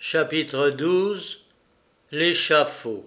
Chapitre 12 L'échafaud.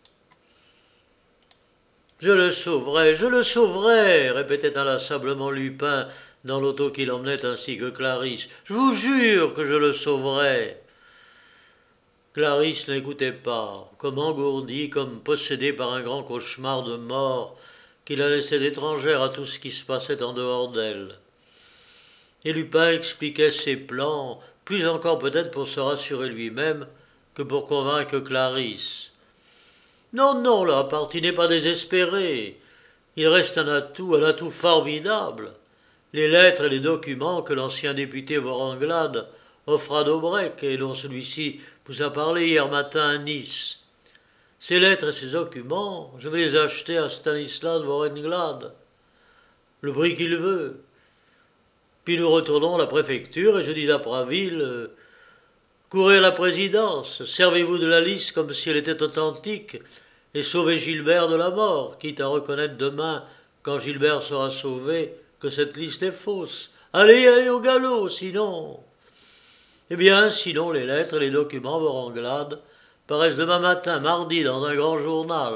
Je le sauverai, répétait inlassablement Lupin dans l'auto qui l'emmenait ainsi que Clarisse. Je vous jure que je le sauverai. Clarisse n'écoutait pas, comme engourdie, comme possédée par un grand cauchemar de mort qui la laissait étrangère à tout ce qui se passait en dehors d'elle. Et Lupin expliquait ses plans, plus encore peut-être pour se rassurer lui-même que pour convaincre Clarisse. Non, non, la partie n'est pas désespérée. Il reste un atout formidable. Les lettres et les documents que l'ancien député Vorenglade offre à Daubrec et dont celui-ci vous a parlé hier matin à Nice. Ces lettres et ces documents, je vais les acheter à Stanislas Vorenglade, le prix qu'il veut. Puis nous retournons à la préfecture et je dis à Praville courez à la présidence, servez-vous de la liste comme si elle était authentique et sauvez Gilbert de la mort, quitte à reconnaître demain, quand Gilbert sera sauvé, que cette liste est fausse. Allez au galop, sinon. Eh bien, sinon les lettres et les documents Vorenglade paraissent demain matin, mardi, dans un grand journal.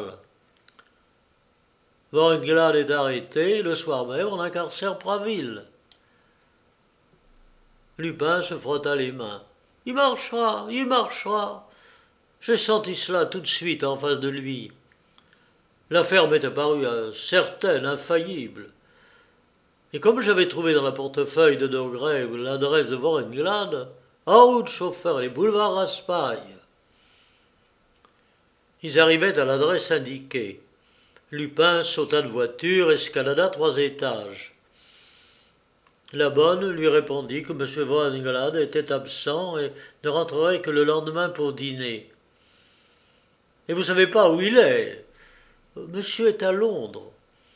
Vorenglade est arrêté, le soir même on incarcère Praville. Lupin se frotta les mains. Il marchera. J'ai senti cela tout de suite en face de lui. L'affaire m'est apparue certaine, infaillible. Et comme j'avais trouvé dans la portefeuille de Daubrec l'adresse de Vorenglade, en route chauffeur, les boulevards Raspail. Ils arrivaient à l'adresse indiquée. Lupin sauta de voiture, escalada 3 étages. La bonne lui répondit que M. Vorenglade était absent et ne rentrerait que le lendemain pour dîner. « Et vous savez pas où il est ?»« Monsieur est à Londres. »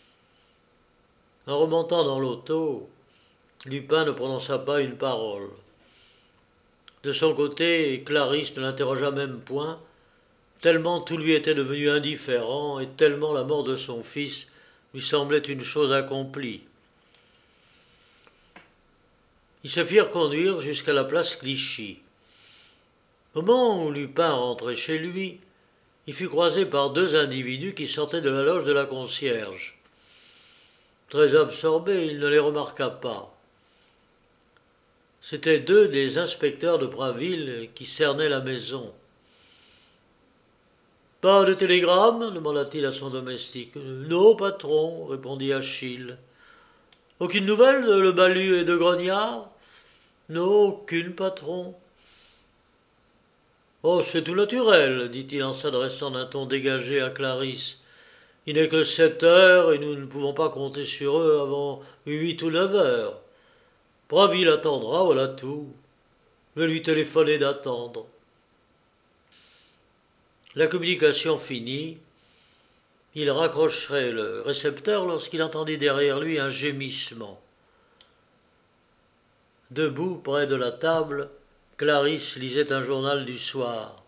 En remontant dans l'auto, Lupin ne prononça pas une parole. De son côté, Clarisse ne l'interrogea même point, tellement tout lui était devenu indifférent et tellement la mort de son fils lui semblait une chose accomplie. Ils se firent conduire jusqu'à la place Clichy. Au moment où Lupin rentrait chez lui, il fut croisé par 2 individus qui sortaient de la loge de la concierge. Très absorbé, il ne les remarqua pas. C'étaient 2 des inspecteurs de Praville qui cernaient la maison. « Pas de télégramme » demanda-t-il à son domestique. « Non, patron » répondit Achille. « Aucune nouvelle de Le Balu et de Grognard ?»« Non, aucune, patron. »« Oh, c'est tout naturel, dit-il en s'adressant d'un ton dégagé à Clarisse. Il n'est que 7 heures et nous ne pouvons pas compter sur eux avant 8 ou 9 heures. Praville attendra, voilà tout. Je vais lui téléphoner d'attendre. » La communication finie, il raccrocherait le récepteur lorsqu'il entendit derrière lui un gémissement. Debout près de la table, Clarisse lisait un journal du soir.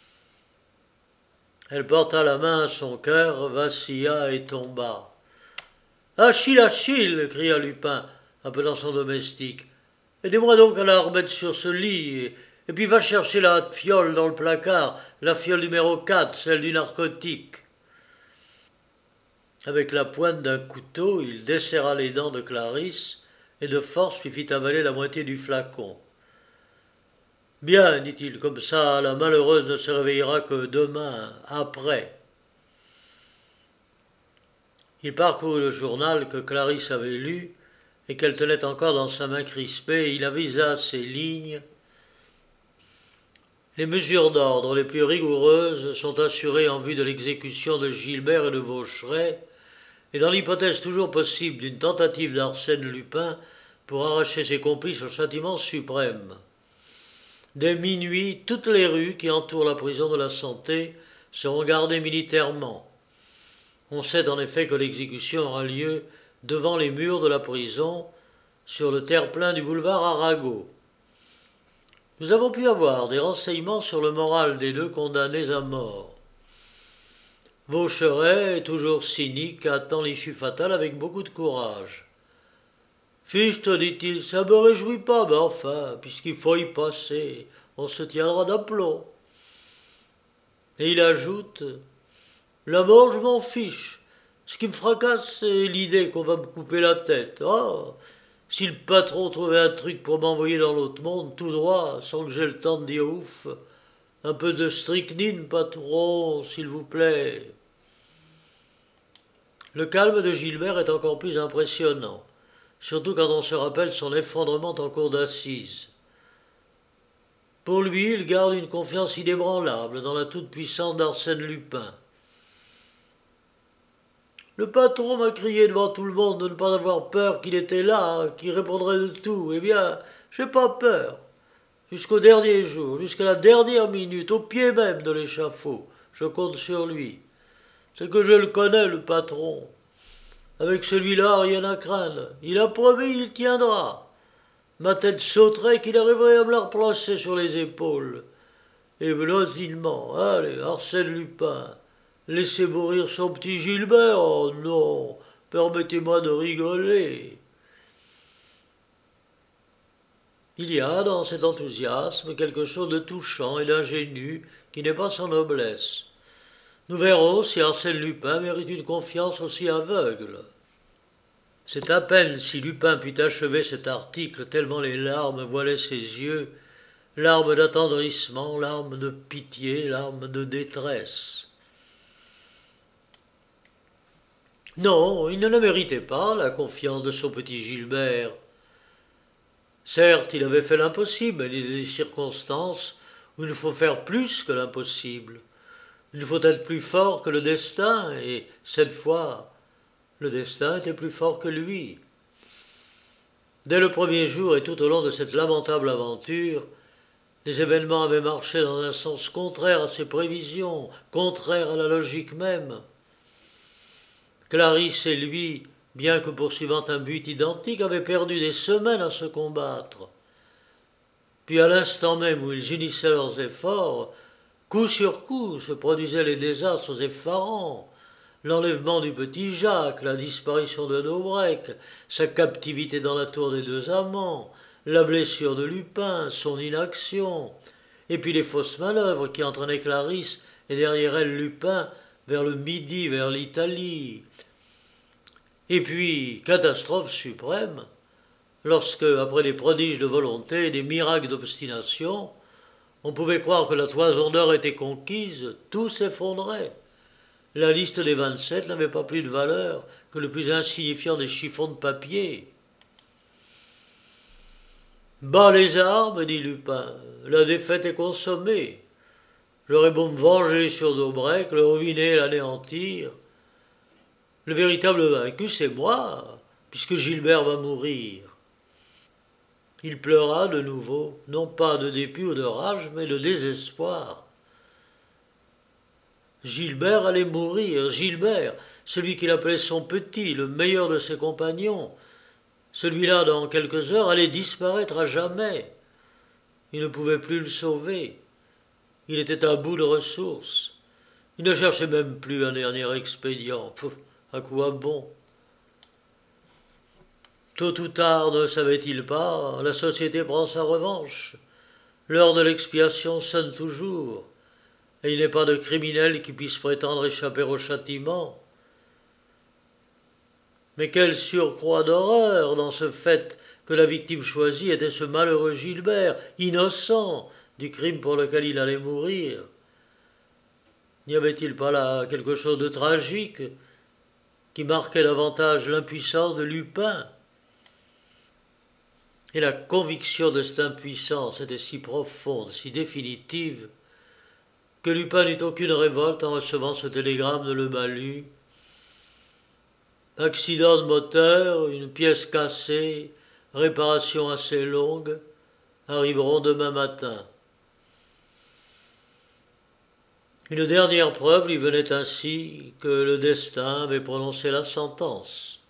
Elle porta la main à son cœur, vacilla et tomba. « Achille, Achille » cria Lupin, appelant son domestique. « Aidez-moi donc à la remettre sur ce lit, et puis va chercher la fiole dans le placard, la fiole numéro 4, celle du narcotique. » Avec la pointe d'un couteau, il desserra les dents de Clarisse et de force lui fit avaler la moitié du flacon. « Bien, dit-il, comme ça la malheureuse ne se réveillera que demain, après. » Il parcourut le journal que Clarisse avait lu et qu'elle tenait encore dans sa main crispée, et il avisa ces lignes. Les mesures d'ordre les plus rigoureuses sont assurées en vue de l'exécution de Gilbert et de Vaucheray, et dans l'hypothèse toujours possible d'une tentative d'Arsène Lupin pour arracher ses complices au châtiment suprême. Dès minuit, toutes les rues qui entourent la prison de la Santé seront gardées militairement. On sait en effet que l'exécution aura lieu devant les murs de la prison, sur le terre-plein du boulevard Arago. Nous avons pu avoir des renseignements sur le moral des 2 condamnés à mort. Vaucheray est toujours cynique, attend l'issue fatale avec beaucoup de courage. « Fichte, dit-il, ça me réjouit pas, mais enfin, puisqu'il faut y passer. on se tiendra d'aplomb. Et il ajoute « La mort, je m'en fiche. Ce qui me fracasse, c'est l'idée qu'on va me couper la tête. Ah, si le patron trouvait un truc pour m'envoyer dans l'autre monde, tout droit, sans que j'aie le temps de dire ouf. Un peu de strychnine, patron, s'il vous plaît. » Le calme de Gilbert est encore plus impressionnant, surtout quand on se rappelle son effondrement en cour d'assises. Pour lui, il garde une confiance inébranlable dans la toute-puissance d'Arsène Lupin. Le patron m'a crié devant tout le monde de ne pas avoir peur qu'il était là, qu'il répondrait de tout. Eh bien, j'ai pas peur. Jusqu'au dernier jour, jusqu'à la dernière minute, au pied même de l'échafaud, je compte sur lui. C'est que je le connais, le patron. Avec celui-là, rien à craindre. Il a promis, il tiendra. Ma tête sauterait qu'il arriverait à me la replacer sur les épaules. Et blottinement, allez, Arsène Lupin, laissez mourir son petit Gilbert, oh non, permettez-moi de rigoler. Il y a dans cet enthousiasme quelque chose de touchant et d'ingénu qui n'est pas sans noblesse. Nous verrons si Arsène Lupin mérite une confiance aussi aveugle. C'est à peine si Lupin put achever cet article tellement les larmes voilaient ses yeux, larmes d'attendrissement, larmes de pitié, larmes de détresse. Non, il ne la méritait pas, la confiance de son petit Gilbert. Certes, il avait fait l'impossible, mais il y a des circonstances où il faut faire plus que l'impossible. Il faut être plus fort que le destin, et cette fois, le destin était plus fort que lui. Dès le premier jour et tout au long de cette lamentable aventure, les événements avaient marché dans un sens contraire à ses prévisions, contraire à la logique même. Clarisse et lui, bien que poursuivant un but identique, avaient perdu des semaines à se combattre. Puis à l'instant même où ils unissaient leurs efforts, coup sur coup se produisaient les désastres effarants. L'enlèvement du petit Jacques, la disparition de Daubrec, sa captivité dans la tour des deux amants, la blessure de Lupin, son inaction, et puis les fausses manœuvres qui entraînaient Clarisse et derrière elle Lupin vers le Midi, vers l'Italie. Et puis, catastrophe suprême, lorsque, après des prodiges de volonté et des miracles d'obstination, on pouvait croire que la toison d'or était conquise, tout s'effondrait. La liste des 27 n'avait pas plus de valeur que le plus insignifiant des chiffons de papier. « Bas les armes, dit Lupin, la défaite est consommée. J'aurais beau me venger sur Daubrec, le ruiner et l'anéantir. Le véritable vaincu, c'est moi, puisque Gilbert va mourir. » Il pleura de nouveau, non pas de dépit ou de rage, mais de désespoir. Gilbert allait mourir, Gilbert, celui qu'il appelait son petit, le meilleur de ses compagnons. Celui-là, dans quelques heures, allait disparaître à jamais. Il ne pouvait plus le sauver. Il était à bout de ressources. Il ne cherchait même plus un dernier expédient. À quoi bon? Tôt ou tard, ne savait-il pas, la société prend sa revanche. L'heure de l'expiation sonne toujours, et il n'est pas de criminel qui puisse prétendre échapper au châtiment. Mais quel surcroît d'horreur dans ce fait que la victime choisie était ce malheureux Gilbert, innocent du crime pour lequel il allait mourir. N'y avait-il pas là quelque chose de tragique qui marquait davantage l'impuissance de Lupin? Et la conviction de cette impuissance était si profonde, si définitive, que Lupin n'eut aucune révolte en recevant ce télégramme de Lebalu. Accident de moteur, une pièce cassée, réparation assez longue, arriveront demain matin. Une dernière preuve lui venait ainsi que le destin avait prononcé la sentence.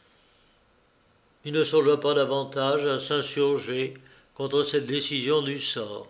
Il ne songea pas davantage à s'insurger contre cette décision du sort.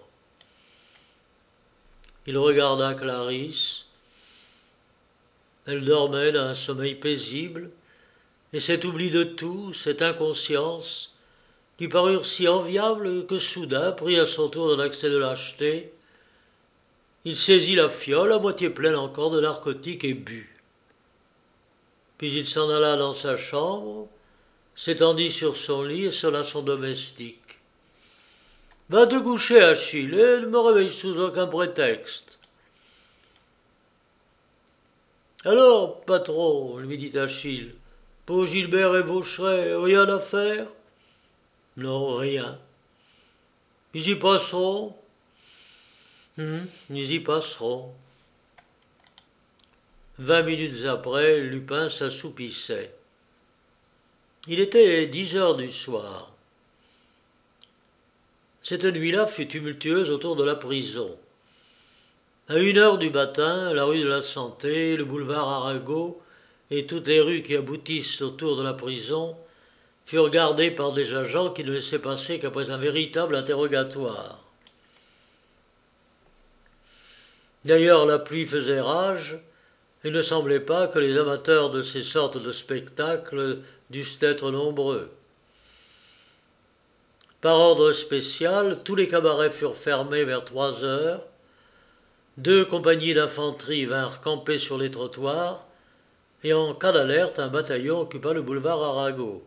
Il regarda Clarisse. Elle dormait d'un sommeil paisible, et cet oubli de tout, cette inconscience, lui parurent si enviables que soudain, pris à son tour d'un accès de lâcheté, il saisit la fiole à moitié pleine encore de narcotique et but. Puis il s'en alla dans sa chambre, s'étendit sur son lit et sonna son domestique. « Va te coucher, Achille, et ne me réveille sous aucun prétexte. »« Alors, patron, lui dit Achille, pour Gilbert et Vaucheray, rien à faire ?»« Non, rien. »« Ils y passeront ?»« Ils y passeront. » 20 minutes après, Lupin s'assoupissait. Il était 10 heures du soir. Cette nuit-là fut tumultueuse autour de la prison. À 1 heure du matin, la rue de la Santé, le boulevard Arago et toutes les rues qui aboutissent autour de la prison furent gardées par des agents qui ne laissaient passer qu'après un véritable interrogatoire. D'ailleurs, la pluie faisait rage, et il ne semblait pas que les amateurs de ces sortes de spectacles dussent être nombreux. Par ordre spécial, tous les cabarets furent fermés vers 3 heures. 2 compagnies d'infanterie vinrent camper sur les trottoirs, et en cas d'alerte, un bataillon occupa le boulevard Arago.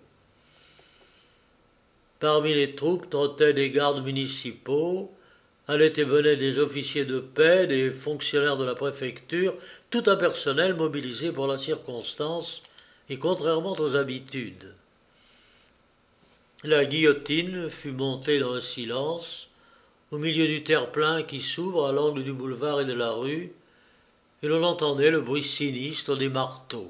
Parmi les troupes trottaient des gardes municipaux, allaient et venaient des officiers de paix, des fonctionnaires de la préfecture, tout un personnel mobilisé pour la circonstance et contrairement aux habitudes. La guillotine fut montée dans le silence, au milieu du terre-plein qui s'ouvre à l'angle du boulevard et de la rue, et l'on entendait le bruit sinistre des marteaux.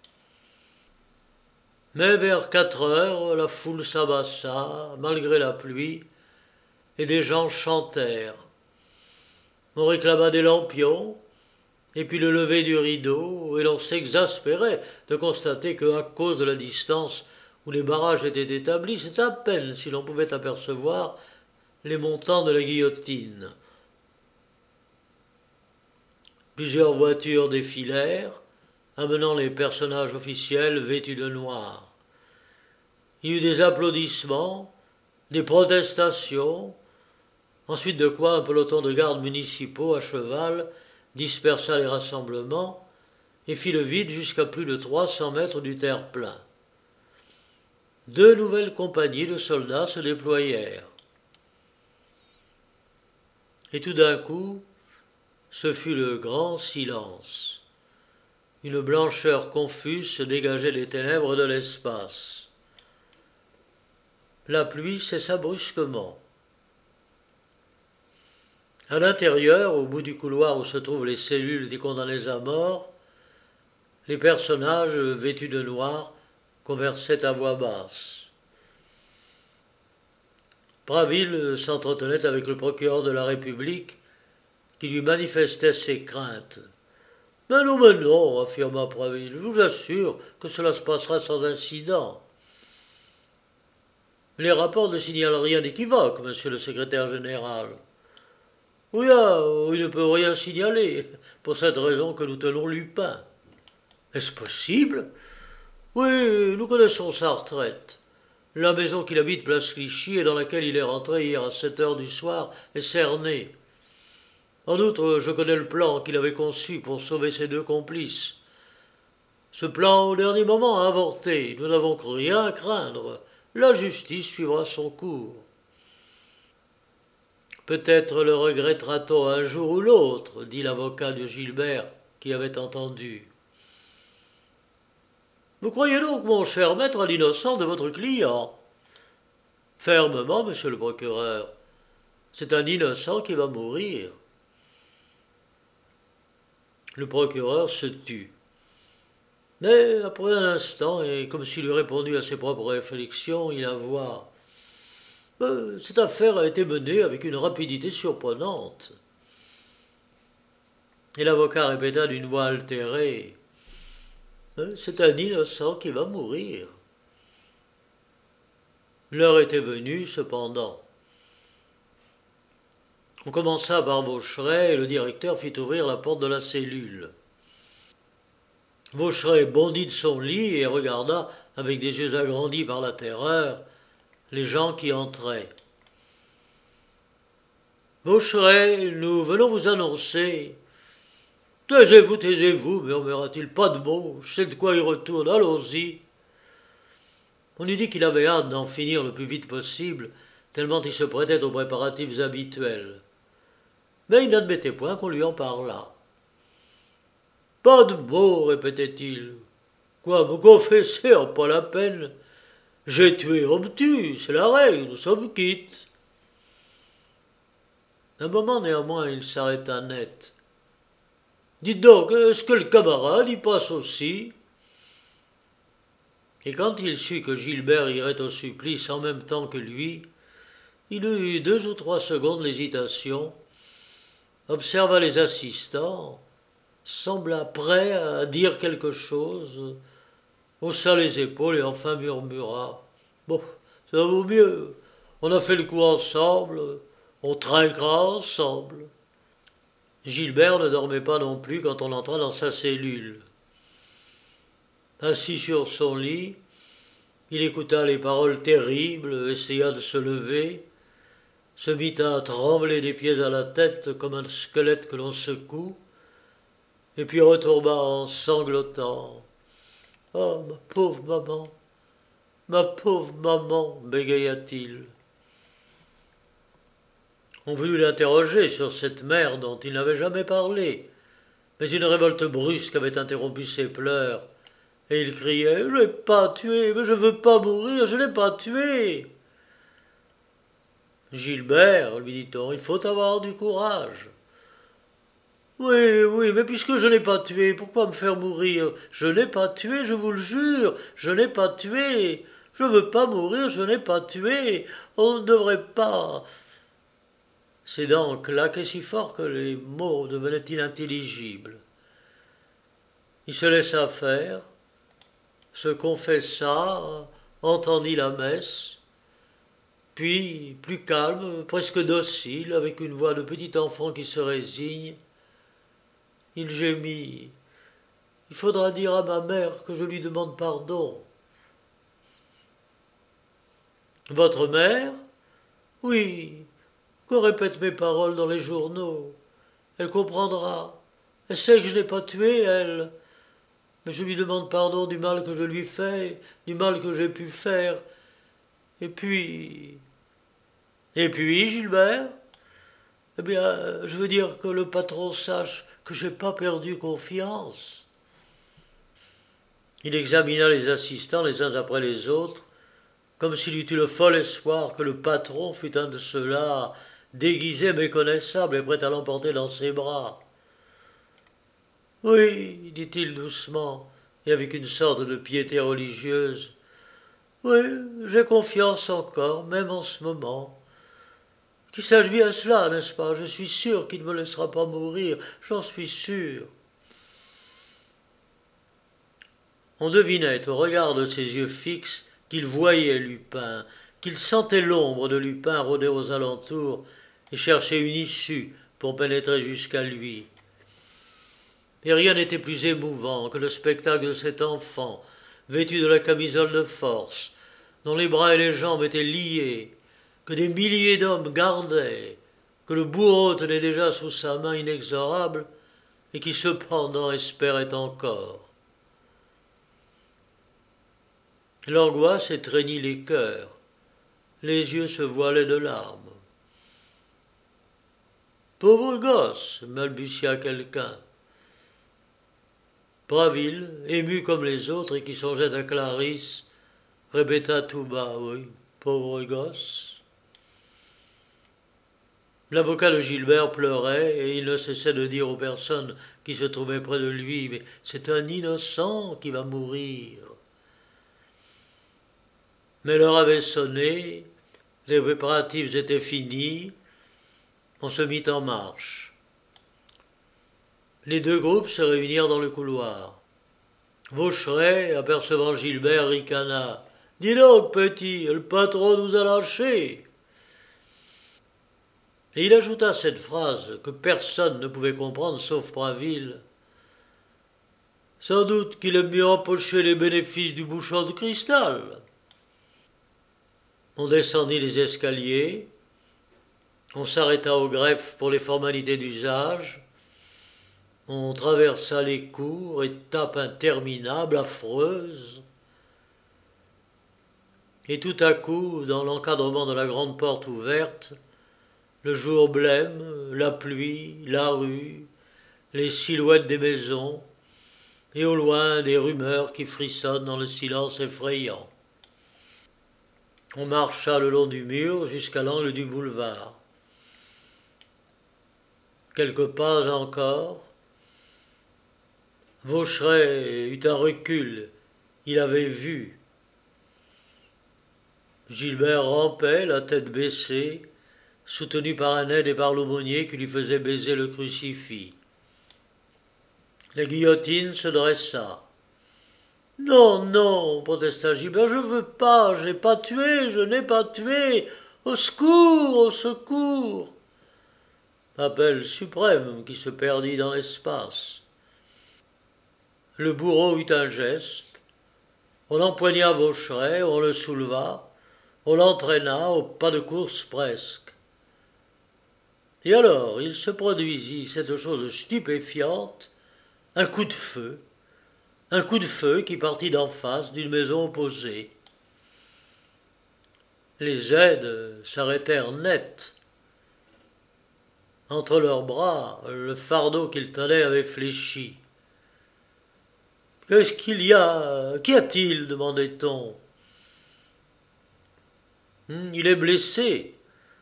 Mais vers 4 heures, la foule s'amassa, malgré la pluie, et des gens chantèrent. On réclama des lampions, et puis le lever du rideau, et l'on s'exaspérait de constater que, à cause de la distance où les barrages étaient établis, c'est à peine si l'on pouvait apercevoir les montants de la guillotine. Plusieurs voitures défilèrent, amenant les personnages officiels vêtus de noir. Il y eut des applaudissements, des protestations, ensuite de quoi un peloton de gardes municipaux à cheval dispersa les rassemblements et fit le vide jusqu'à plus de 300 mètres du terre-plein. 2 nouvelles compagnies de soldats se déployèrent. Et tout d'un coup, ce fut le grand silence. Une blancheur confuse se dégageait des ténèbres de l'espace. La pluie cessa brusquement. À l'intérieur, au bout du couloir où se trouvent les cellules des condamnés à mort, les personnages vêtus de noir conversaient à voix basse. Praville s'entretenait avec le procureur de la République qui lui manifestait ses craintes. « Mais non, affirma Praville, je vous assure que cela se passera sans incident. » Les rapports ne signalent rien d'équivoque, monsieur le secrétaire général. Oui, il ne peut rien signaler, pour cette raison que nous tenons Lupin. Est-ce possible? Oui, nous connaissons sa retraite. La maison qu'il habite place Clichy et dans laquelle il est rentré hier à 7 heures du soir est cernée. En outre, je connais le plan qu'il avait conçu pour sauver ses 2 complices. Ce plan, au dernier moment, a avorté. Nous n'avons rien à craindre. La justice suivra son cours. Peut-être le regrettera-t-on un jour ou l'autre, dit l'avocat de Gilbert, qui avait entendu. Vous croyez donc, mon cher maître, à l'innocence de votre client? Fermement, monsieur le procureur. C'est un innocent qui va mourir. Le procureur se tut. Mais après un instant, et comme s'il eût répondu à ses propres réflexions, il avoua. Cette affaire a été menée avec une rapidité surprenante. Et l'avocat répéta d'une voix altérée. C'est un innocent qui va mourir. L'heure était venue, cependant. On commença par Vaucheray et le directeur fit ouvrir la porte de la cellule. Vaucheray bondit de son lit et regarda, avec des yeux agrandis par la terreur, les gens qui entraient. « Vaucheray, nous venons vous annoncer. »« Taisez-vous, murmura-t-il, pas de mots, je sais de quoi il retourne, allons-y. » On eût dit qu'il avait hâte d'en finir le plus vite possible, tellement il se prêtait aux préparatifs habituels. Mais il n'admettait point qu'on lui en parlât. « Pas de mots, répétait-il. Quoi, me confesser, pas la peine. J'ai tué, on me tue, c'est la règle, nous sommes quittes. » Un moment néanmoins, il s'arrêta net. « Dites donc, est-ce que le camarade y passe aussi ?» Et quand il sut que Gilbert irait au supplice en même temps que lui, il eut 2 ou 3 secondes d'hésitation, observa les assistants, sembla prêt à dire quelque chose, haussa les épaules et enfin murmura. « Bon, ça vaut mieux, on a fait le coup ensemble, on trinquera ensemble. » Gilbert ne dormait pas non plus quand on entra dans sa cellule. Assis sur son lit, il écouta les paroles terribles, essaya de se lever, se mit à trembler des pieds à la tête comme un squelette que l'on secoue, et puis retomba en sanglotant. « Oh, ma pauvre maman, bégaya-t-il. » On voulut l'interroger sur cette mère dont il n'avait jamais parlé, mais une révolte brusque avait interrompu ses pleurs, et il criait « Je l'ai pas tué, mais je veux pas mourir, je l'ai pas tué !» « Gilbert, lui dit-on, il faut avoir du courage. »« Oui, mais puisque je n'ai pas tué, pourquoi me faire mourir? Je n'ai pas tué, je vous le jure, je n'ai pas tué. Je veux pas mourir, je n'ai pas tué. On ne devrait pas. » Ses dents claquaient si fort que les mots devenaient inintelligibles. Il se laissa faire, se confessa, entendit la messe, puis, plus calme, presque docile, avec une voix de petit enfant qui se résigne, il gémit. « Il faudra dire à ma mère que je lui demande pardon. »« Votre mère ? Oui, qu'on répète mes paroles dans les journaux. Elle comprendra. Elle sait que je n'ai pas tué, elle. Mais je lui demande pardon du mal que je lui fais, du mal que j'ai pu faire. Et puis... » « Et puis, Gilbert ? Eh bien, je veux dire que le patron sache que j'ai pas perdu confiance. » Il examina les assistants les uns après les autres, comme s'il eût eu le fol espoir que le patron fût un de ceux-là, déguisé, méconnaissable et prêt à l'emporter dans ses bras. « Oui, dit-il doucement, et avec une sorte de piété religieuse. Oui, j'ai confiance encore, même en ce moment. Qu'il sache bien cela, n'est-ce pas? Je suis sûr qu'il ne me laissera pas mourir, j'en suis sûr. » On devinait au regard de ses yeux fixes qu'il voyait Lupin, qu'il sentait l'ombre de Lupin rôder aux alentours et chercher une issue pour pénétrer jusqu'à lui. Et rien n'était plus émouvant que le spectacle de cet enfant, vêtu de la camisole de force, dont les bras et les jambes étaient liés, que des milliers d'hommes gardaient, que le bourreau tenait déjà sous sa main inexorable, et qui cependant espérait encore. L'angoisse étreignit les cœurs, les yeux se voilaient de larmes. « Pauvre gosse !» balbutia quelqu'un. Braville, ému comme les autres et qui songeait à Clarisse, répéta tout bas « Oui, pauvre gosse !» L'avocat de Gilbert pleurait et il ne cessait de dire aux personnes qui se trouvaient près de lui « Mais c'est un innocent qui va mourir !» Mais l'heure avait sonné, les préparatifs étaient finis, on se mit en marche. Les 2 groupes se réunirent dans le couloir. Vaucheray, apercevant Gilbert, ricana. « Dis donc, petit, le patron nous a lâchés !» Et il ajouta cette phrase que personne ne pouvait comprendre sauf Braville. « Sans doute qu'il aime mieux empocher les bénéfices du bouchon de cristal. » On descendit les escaliers, on s'arrêta au greffe pour les formalités d'usage, on traversa les cours, étape interminable, affreuse, et tout à coup, dans l'encadrement de la grande porte ouverte, le jour blême, la pluie, la rue, les silhouettes des maisons, et au loin des rumeurs qui frissonnent dans le silence effrayant. On marcha le long du mur jusqu'à l'angle du boulevard. Quelques pas encore. Vaucheray eut un recul. Il avait vu. Gilbert rampait, la tête baissée, soutenu par un aide et par l'aumônier qui lui faisait baiser le crucifix. La guillotine se dressa. Non, non, protesta Gilbert, je veux pas, j'ai pas tué, je n'ai pas tué. Au secours, au secours. Appel suprême qui se perdit dans l'espace. Le bourreau eut un geste. On empoigna Vaucheray, on le souleva, on l'entraîna au pas de course presque. Et alors, il se produisit cette chose stupéfiante, un coup de feu qui partit d'en face d'une maison opposée. Les aides s'arrêtèrent net. Entre leurs bras, le fardeau qu'ils tenaient avait fléchi. « Qu'est-ce qu'il y a? Qu'y a-t-il » demandait-on. « Il est blessé. »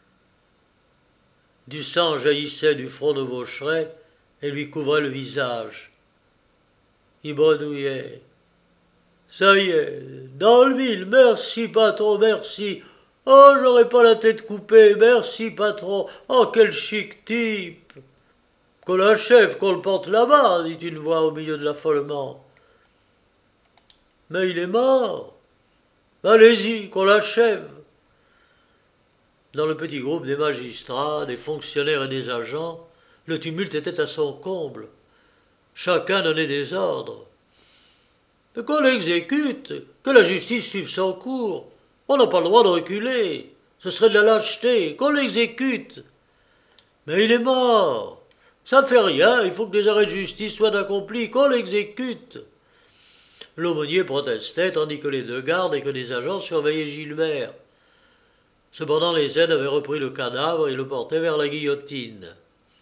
Du sang jaillissait du front de Vaucheray et lui couvrait le visage. Il bredouillait. « Ça y est, dans le mille, merci patron, merci. Oh, j'aurais pas la tête coupée, merci patron. Oh, quel chic type. Qu'on l'achève, qu'on le porte là-bas, dit une voix au milieu de l'affolement. Mais il est mort. Allez-y, qu'on l'achève. Dans le petit groupe des magistrats, des fonctionnaires et des agents, le tumulte était à son comble. Chacun donnait des ordres. Qu'on l'exécute, que la justice suive son cours. On n'a pas le droit de reculer. Ce serait de la lâcheté. Qu'on l'exécute. Mais il est mort. Ça fait rien, il faut que les arrêts de justice soient accomplis. Qu'on l'exécute. L'aumônier protestait, tandis que les deux gardes et que des agents surveillaient Gilbert. Cependant, les aides avaient repris le cadavre et le portaient vers la guillotine.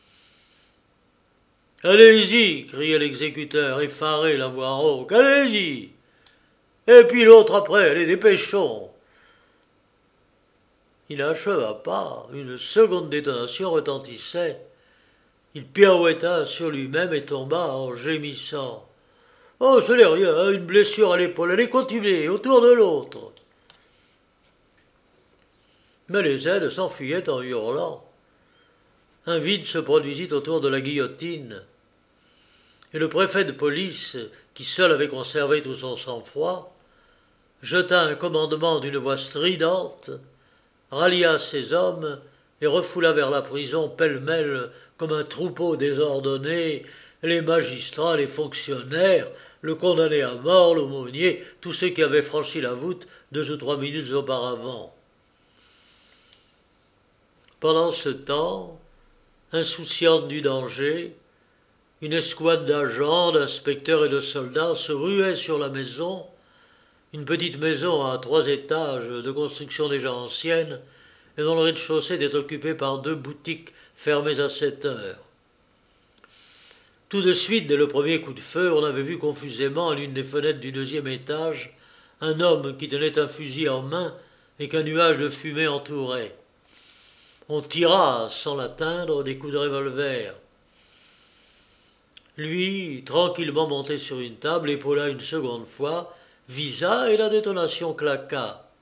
« Allez-y » criait l'exécuteur, effaré, la voix rauque. « Allez-y ! Et puis l'autre après, allez, dépêchons !» Il n'acheva pas. Une seconde détonation retentissait. Il pirouetta sur lui-même et tomba en gémissant. « Oh, ce n'est rien, une blessure à l'épaule. Allez, continuez, autour de l'autre. » Mais les aides s'enfuyaient en hurlant. Un vide se produisit autour de la guillotine, et le préfet de police, qui seul avait conservé tout son sang-froid, jeta un commandement d'une voix stridente, rallia ses hommes et refoula vers la prison pêle-mêle comme un troupeau désordonné les magistrats, les fonctionnaires, le condamné à mort, l'aumônier, tous ceux qui avaient franchi la voûte 2 ou 3 minutes auparavant. Pendant ce temps, insouciante du danger, une escouade d'agents, d'inspecteurs et de soldats se ruait sur la maison, une petite maison à 3 étages de construction déjà ancienne et dont le rez-de-chaussée était occupé par 2 boutiques fermées à 7 heures. Tout de suite, dès le premier coup de feu, on avait vu confusément à l'une des fenêtres du 2e étage un homme qui tenait un fusil en main et qu'un nuage de fumée entourait. On tira, sans l'atteindre, des coups de revolver. Lui, tranquillement monté sur une table, épaula une seconde fois, visa et la détonation claqua.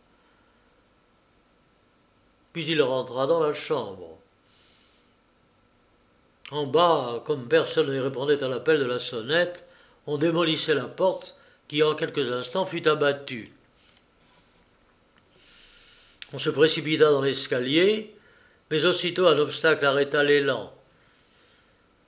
Puis il rentra dans la chambre. En bas, comme personne ne répondait à l'appel de la sonnette, on démolissait la porte qui, en quelques instants, fut abattue. On se précipita dans l'escalier, mais aussitôt un obstacle arrêta l'élan.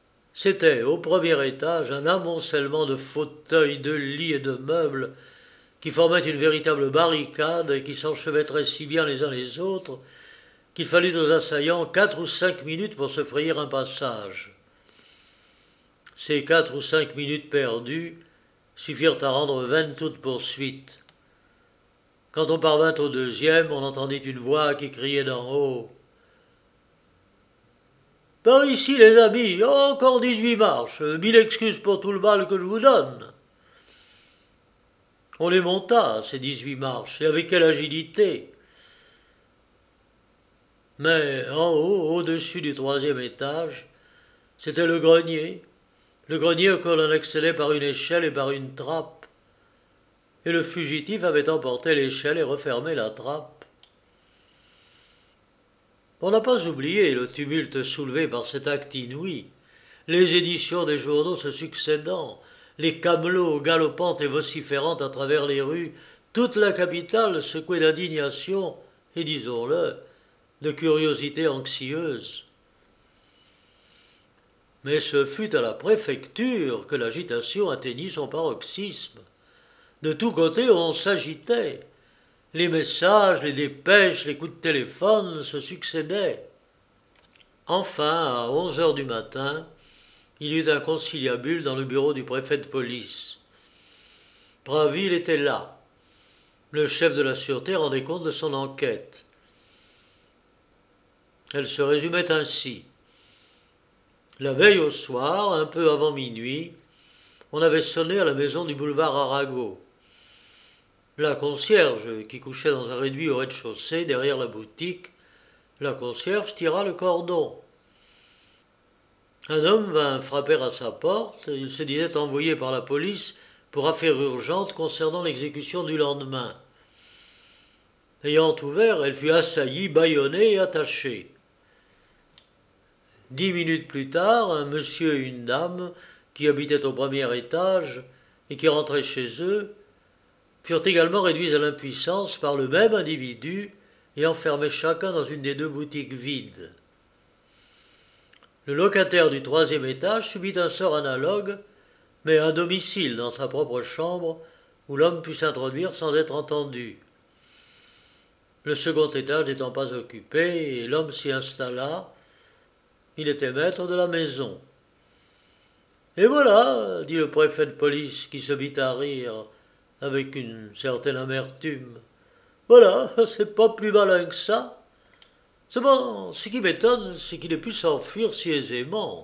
C'était, au premier étage, un amoncellement de fauteuils, de lits et de meubles qui formaient une véritable barricade et qui s'enchevêtraient si bien les uns les autres qu'il fallut aux assaillants 4 ou 5 minutes pour se frayer un passage. Ces 4 ou 5 minutes perdues suffirent à rendre vaine toute poursuite. Quand on parvint au deuxième, on entendit une voix qui criait d'en haut. « Par ici, les amis, encore 18 marches, 1000 excuses pour tout le mal que je vous donne. » On les monta, ces 18 marches, et avec quelle agilité. Mais en haut, au-dessus du 3e étage, c'était le grenier auquel on accédait par une échelle et par une trappe. Et le fugitif avait emporté l'échelle et refermé la trappe. On n'a pas oublié le tumulte soulevé par cet acte inouï, les éditions des journaux se succédant, les camelots galopant et vociférant à travers les rues, toute la capitale secouée d'indignation et, disons-le, de curiosité anxieuse. Mais ce fut à la préfecture que l'agitation atteignit son paroxysme. De tous côtés, on s'agitait. Les messages, les dépêches, les coups de téléphone se succédaient. Enfin, à 11 heures du matin, il y eut un conciliabule dans le bureau du préfet de police. Praville était là. Le chef de la sûreté rendait compte de son enquête. Elle se résumait ainsi. La veille au soir, un peu avant minuit, on avait sonné à la maison du boulevard Arago. La concierge, qui couchait dans un réduit au rez-de-chaussée, derrière la boutique, la concierge tira le cordon. Un homme vint frapper à sa porte. Il se disait envoyé par la police pour affaire urgente concernant l'exécution du lendemain. Ayant ouvert, elle fut assaillie, bâillonnée et attachée. 10 minutes plus tard, un monsieur et une dame, qui habitaient au 1er étage et qui rentraient chez eux, furent également réduits à l'impuissance par le même individu et enfermés chacun dans une des 2 boutiques vides. Le locataire du 3e étage subit un sort analogue, mais à domicile dans sa propre chambre où l'homme put s'introduire sans être entendu. Le 2e étage n'étant pas occupé, et l'homme s'y installa. Il était maître de la maison. « Et voilà, dit le préfet de police, qui se mit à rire avec une certaine amertume. Voilà, c'est pas plus malin que ça. Seulement, ce qui m'étonne, c'est qu'il ait pu s'enfuir si aisément.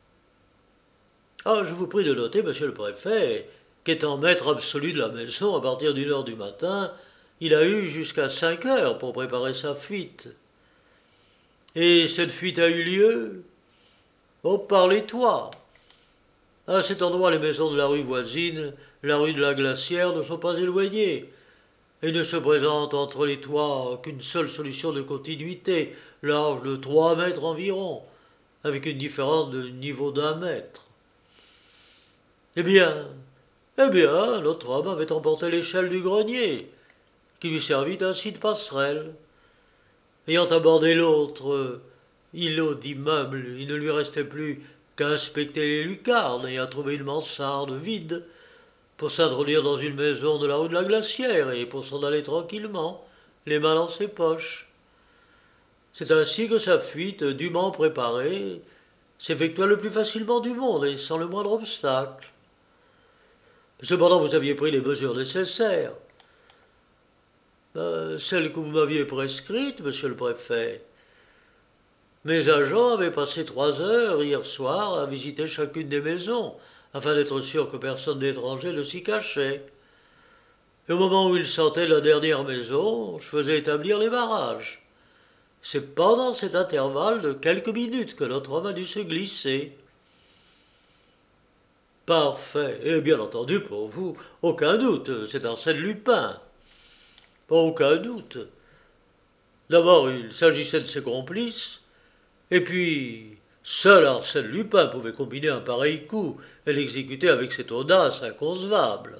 Ah, je vous prie de noter, monsieur le préfet, qu'étant maître absolu de la maison à partir d'1 heure du matin, il a eu jusqu'à 5 heures pour préparer sa fuite. Et cette fuite a eu lieu? Oh, parlez-toi! À cet endroit, les maisons de la rue voisine, la rue de la Glacière, ne sont pas éloignées, et ne se présente entre les toits qu'une seule solution de continuité, large de 3 mètres environ, avec une différence de niveau d'1 mètre. Eh bien, notre homme avait emporté l'échelle du grenier, qui lui servit ainsi de passerelle. Ayant abordé l'autre îlot d'immeubles, il ne lui restait plus qu'à inspecter les lucarnes et à trouver une mansarde vide pour s'introduire dans une maison de la rue de la Glacière et pour s'en aller tranquillement, les mains dans ses poches. C'est ainsi que sa fuite, dûment préparée, s'effectua le plus facilement du monde et sans le moindre obstacle. Cependant, vous aviez pris les mesures nécessaires. Celles que vous m'aviez prescrites, monsieur le préfet. Mes agents avaient passé 3 heures hier soir à visiter chacune des maisons, afin d'être sûr que personne d'étranger ne s'y cachait. Et au moment où ils sortaient de la dernière maison, je faisais établir les barrages. C'est pendant cet intervalle de quelques minutes que notre homme a dû se glisser. Parfait. Et bien entendu, pour vous, aucun doute, c'est Arsène Lupin. Aucun doute. D'abord, il s'agissait de ses complices, et puis, seul Arsène Lupin pouvait combiner un pareil coup et l'exécuter avec cette audace inconcevable.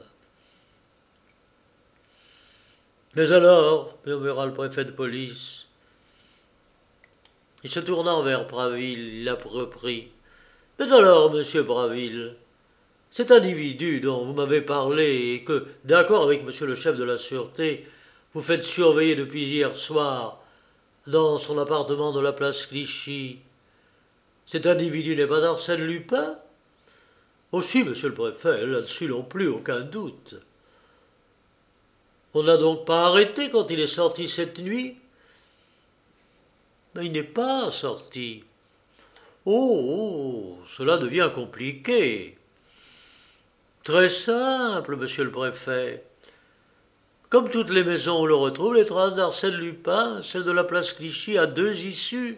Mais alors, murmura le préfet de police. Et se tournant vers Praville, il la reprit. Mais alors, monsieur Praville, Cet individu dont vous m'avez parlé et que, d'accord avec monsieur le chef de la sûreté, vous faites surveiller depuis hier soir dans son appartement de la place Clichy, cet individu n'est pas Arsène Lupin? Aussi, monsieur le préfet, là-dessus non plus, aucun doute. On ne l'a donc pas arrêté quand il est sorti cette nuit? Mais il n'est pas sorti. Oh, cela devient compliqué. Très simple, monsieur le préfet. Comme toutes les maisons où l'on retrouve les traces d'Arsène Lupin, celle de la place Clichy a deux issues.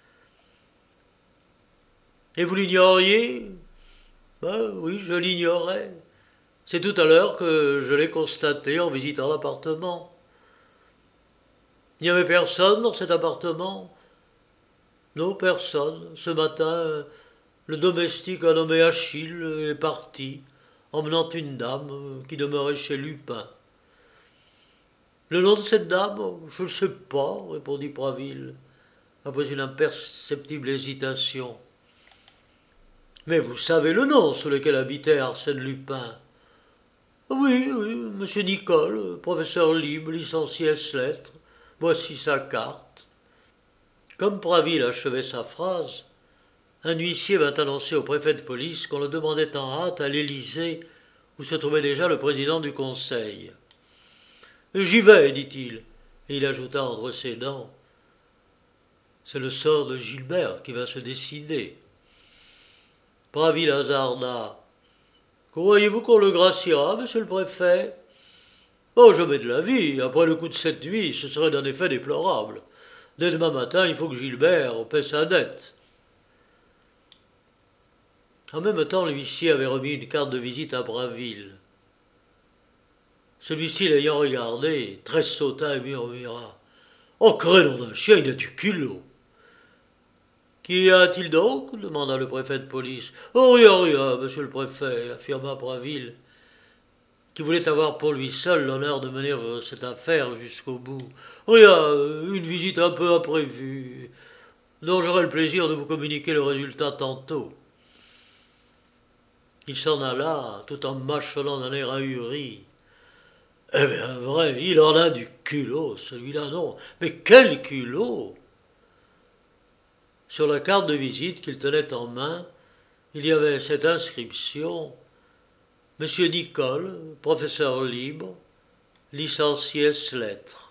Et vous l'ignoriez? Ben oui, je l'ignorais. C'est tout à l'heure que je l'ai constaté en visitant l'appartement. Il n'y avait personne dans cet appartement? Non, personne. Ce matin, le domestique a nommé Achille est parti, emmenant une dame qui demeurait chez Lupin. Le nom de cette dame? Je ne sais pas, répondit Praville, après une imperceptible hésitation. Mais vous savez le nom sous lequel habitait Arsène Lupin? Oui, oui, monsieur Nicole, professeur libre, licencié ès-lettres. Voici sa carte. Comme Praville achevait sa phrase, un huissier vint annoncer au préfet de police qu'on le demandait en hâte à l'Élysée, où se trouvait déjà le président du Conseil. J'y vais, dit-il, et il ajouta entre ses dents. C'est le sort de Gilbert qui va se décider. Praville hasarda. Croyez-vous qu'on le graciera, monsieur le préfet? Oh, jamais de la vie. Après le coup de cette nuit, ce serait d'un effet déplorable. Dès demain matin, il faut que Gilbert paie sa dette. En même temps, l'huissier avait remis une carte de visite à Braville. Celui-ci, l'ayant regardé, tressauta et murmura. Oh, crénom d'un chien, il a du culot. Qu'y a-t-il donc? Demanda le préfet de police. Oh, rien, rien, monsieur le préfet, affirma Braville, qui voulait avoir pour lui seul l'honneur de mener cette affaire jusqu'au bout. Rien, une visite un peu imprévue, dont j'aurai le plaisir de vous communiquer le résultat tantôt. Il s'en alla, tout en mâchonnant d'un air ahuri. Eh bien, vrai, il en a du culot, celui-là, non. Mais quel culot! Sur la carte de visite qu'il tenait en main, il y avait cette inscription: Monsieur Nicole, professeur libre, licencié ès-lettres.